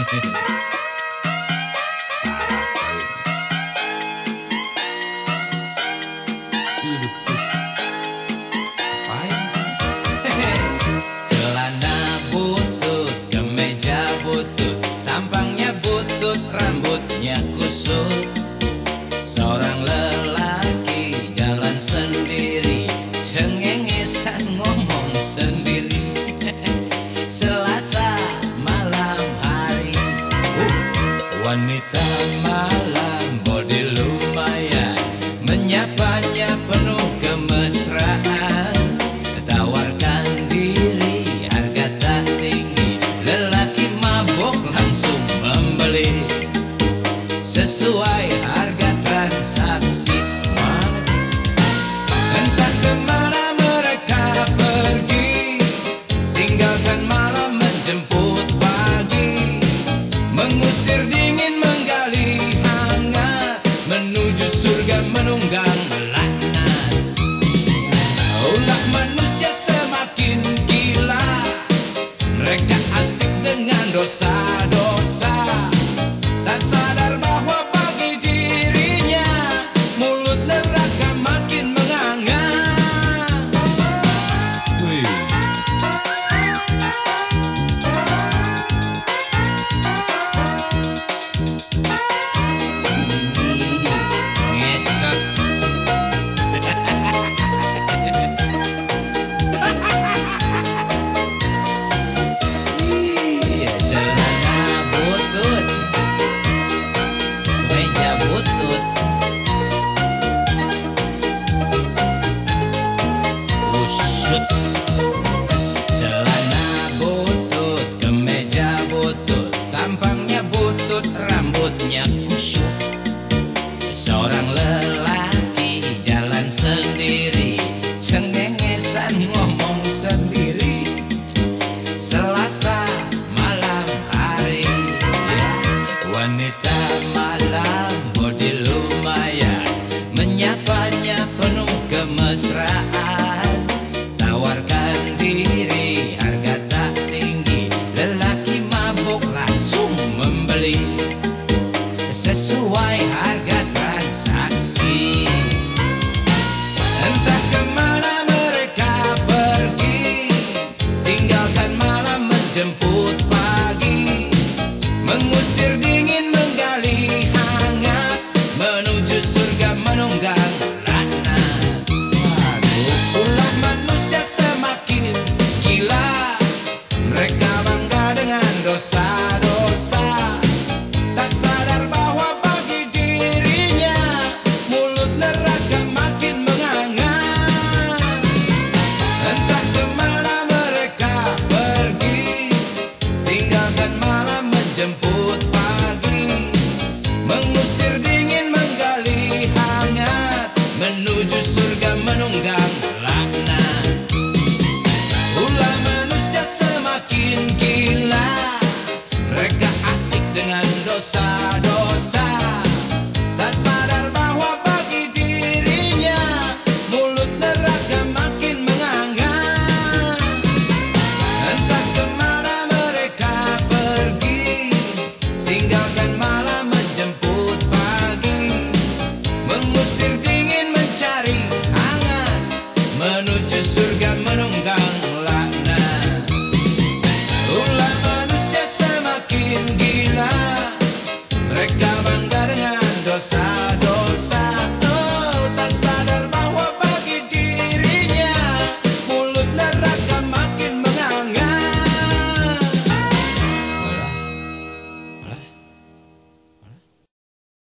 Celana butut, kemeja butut, tampangnya butut, rambutnya kusut. Seorang lelaki jalan sendiri, cengengesan ngomong sendiri. Selasa malam hari, wanita malam bodi lumayan, menyapanya penuh kemesraan. Tawarkan diri, harga tak tinggi, lelaki mabok langsung membeli. Sesuai harga transaksi. Entah kemana mereka pergi, tinggalkan malam menjemput pagi, mengusir dingin menggali hangat, menuju surga menunggang laknat. Ulah manusia semakin gila, mereka asik dengan dosa-dosa, tak sadar bahwa bagi dirinya mulut neraka makin menganga. Ngecot. Celana butut, kemeja butut, kusut. Celana butut, kemeja butut, tampangnya butut, rambutnya kusut. Seorang lelaki jalan sendiri, cengengesan ngomong sendiri. Selasa malam hari, wanita malam bodi lumayan, menyapanya penuh kemesraan. Tawarkan diri, harga tak tinggi, lelaki mabuk langsung membeli. Sesuai harga transaksi. Entah kemana mereka pergi, tinggalkan malam menjemput pagi, mengusir dingin menggali hangat, menuju surga menunggang laknat. Ulah manusia semakin gila, mereka bangga dengan dosa-dosa, tak sadar bahwa bagi dirinya mulut neraka makin menganga. Entah kemana mereka pergi, tinggalkan malam menjemput pagi, mengusir dingin menggali hangat, menuju surga menunggang laknat. Ulah manusia semakin gila, mereka asik dengan dosa-dosa, tak sadar bahwa bagi dirinya mulut neraka makin menganga. Entah kemana mereka pergi, tinggalkan malam menjemput pagi, mengusir dingin mencari hangat, menuju surga